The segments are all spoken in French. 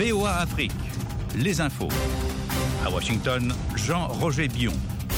VOA Afrique, les infos. À Washington, Jean-Roger Bion.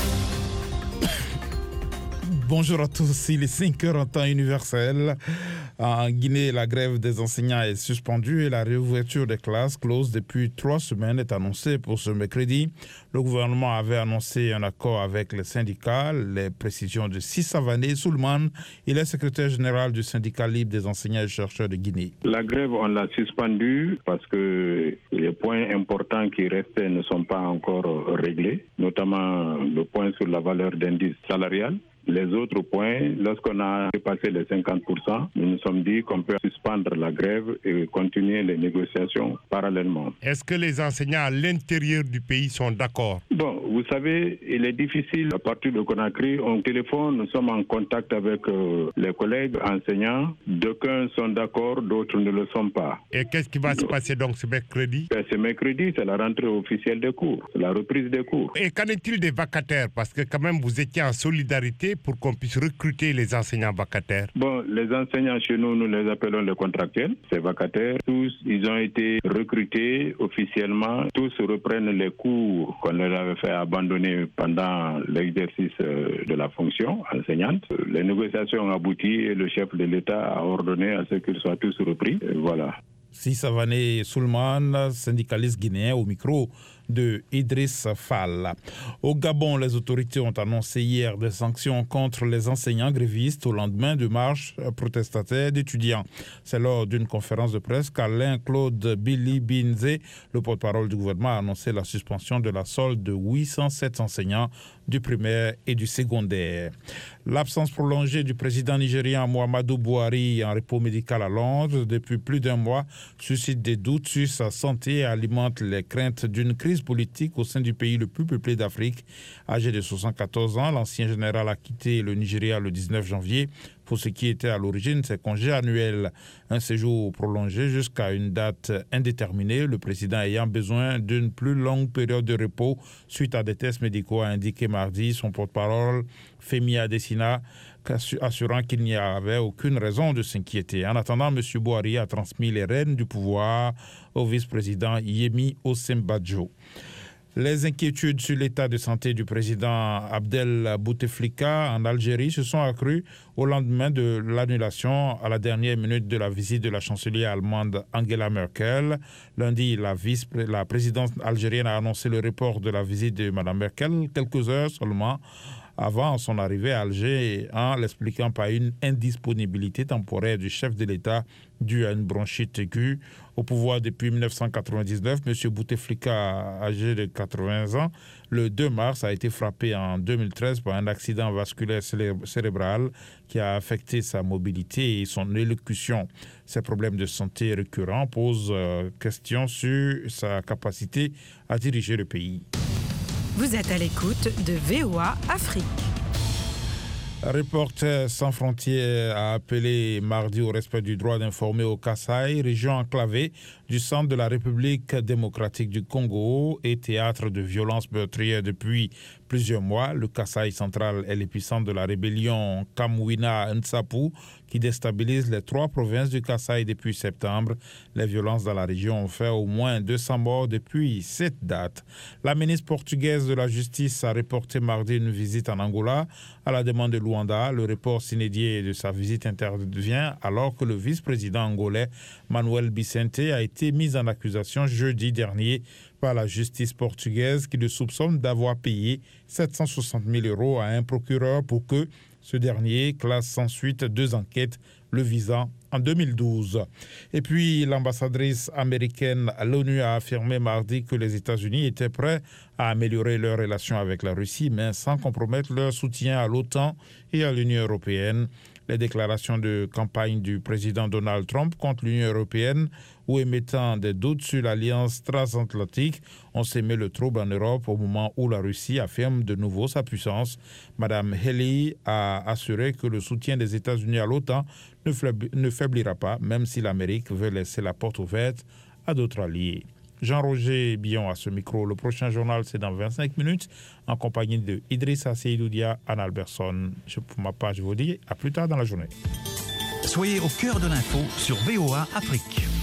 Bonjour à tous, il est 5h en temps universel. En Guinée, la grève des enseignants est suspendue et la réouverture des classes closes depuis 3 semaines est annoncée pour ce mercredi. Le gouvernement avait annoncé un accord avec les syndicats. Les précisions de Sisavané Soulman, il est secrétaire général du syndicat libre des enseignants et chercheurs de Guinée. La grève, on l'a suspendue parce que les points importants qui restaient ne sont pas encore réglés, notamment le point sur la valeur d'indice salarial. Les autres points, lorsqu'on a dépassé les 50%, nous nous sommes dit qu'on peut suspendre la grève et continuer les négociations parallèlement. Est-ce que les enseignants à l'intérieur du pays sont d'accord? Bon, vous savez, il est difficile. À partir de Conakry, on téléphone, nous sommes en contact avec les collègues enseignants. D'aucuns sont d'accord, d'autres ne le sont pas. Et qu'est-ce qui va se passer donc ce mercredi? Ce mercredi, c'est la rentrée officielle des cours, c'est la reprise des cours. Et qu'en est-il des vacataires? Parce que quand même, vous étiez en solidarité pour qu'on puisse recruter les enseignants vacataires. Bon, les enseignants chez nous, nous les appelons les contractuels. Ces vacataires, tous, ils ont été recrutés officiellement. Tous reprennent les cours qu'on leur avait fait abandonner pendant l'exercice de la fonction enseignante. Les négociations ont abouti et le chef de l'État a ordonné à ce qu'ils soient tous repris. Et voilà. Sisavané Soulman, syndicaliste guinéen, au micro de Idriss Fall. Au Gabon, les autorités ont annoncé hier des sanctions contre les enseignants grévistes au lendemain de marches protestataires d'étudiants. C'est lors d'une conférence de presse qu'Alain Claude Billy Binze, le porte-parole du gouvernement, a annoncé la suspension de la solde de 807 enseignants du primaire et du secondaire. L'absence prolongée du président nigérian Muhammadu Buhari en repos médical à Londres depuis plus d'un mois suscite des doutes sur sa santé et alimente les craintes d'une crise politique au sein du pays le plus peuplé d'Afrique. Âgé de 74 ans, l'ancien général a quitté le Nigeria le 19 janvier pour ce qui était à l'origine ses congés annuels. Un séjour prolongé jusqu'à une date indéterminée, le président ayant besoin d'une plus longue période de repos suite à des tests médicaux, a indiqué mardi son porte-parole Femi Adesina, assurant qu'il n'y avait aucune raison de s'inquiéter. En attendant, M. Buhari a transmis les rênes du pouvoir au vice-président Yemi Osinbajo. Les inquiétudes sur l'état de santé du président Abdel Bouteflika en Algérie se sont accrues au lendemain de l'annulation à la dernière minute de la visite de la chancelière allemande Angela Merkel. Lundi, la présidence algérienne a annoncé le report de la visite de Mme Merkel quelques heures seulement avant son arrivée à Alger, en l'expliquant par une indisponibilité temporaire du chef de l'État due à une bronchite aiguë. Au pouvoir depuis 1999, M. Bouteflika, âgé de 80 ans, le 2 mars, a été frappé en 2013 par un accident vasculaire cérébral qui a affecté sa mobilité et son élocution. Ces problèmes de santé récurrents posent question sur sa capacité à diriger le pays. Vous êtes à l'écoute de VOA Afrique. Reporters sans frontières a appelé mardi au respect du droit d'informer au Kasaï, région enclavée du centre de la République démocratique du Congo et théâtre de violences meurtrières depuis plusieurs mois. Le Kasaï central est l'épicentre de la rébellion Kamwina-Ntsapu qui déstabilise les 3 provinces du Kasaï depuis septembre. Les violences dans la région ont fait au moins 200 morts depuis cette date. La ministre portugaise de la Justice a reporté mardi une visite en Angola à la demande de Luanda. Le report s'inédié de sa visite intervient alors que le vice-président angolais Manuel Vicente a été mis en accusation jeudi dernier par la justice portugaise qui le soupçonne d'avoir payé 760 000 € à un procureur pour que ce dernier classe sans suite 2 enquêtes le visant en 2012. Et puis, l'ambassadrice américaine à l'ONU a affirmé mardi que les États-Unis étaient prêts à améliorer leurs relations avec la Russie, mais sans compromettre leur soutien à l'OTAN et à l'Union européenne. Les déclarations de campagne du président Donald Trump contre l'Union européenne ou émettant des doutes sur l'alliance transatlantique ont sémé le trouble en Europe au moment où la Russie affirme de nouveau sa puissance. Madame Haley a assuré que le soutien des États-Unis à l'OTAN ne faiblira pas, même si l'Amérique veut laisser la porte ouverte à d'autres alliés. Jean-Roger Bion à ce micro. Le prochain journal, c'est dans 25 minutes, en compagnie de Idrissa Seydoudia, Anne Alberson. Pour ma part, je vous dis à plus tard dans la journée. Soyez au cœur de l'info sur VOA Afrique.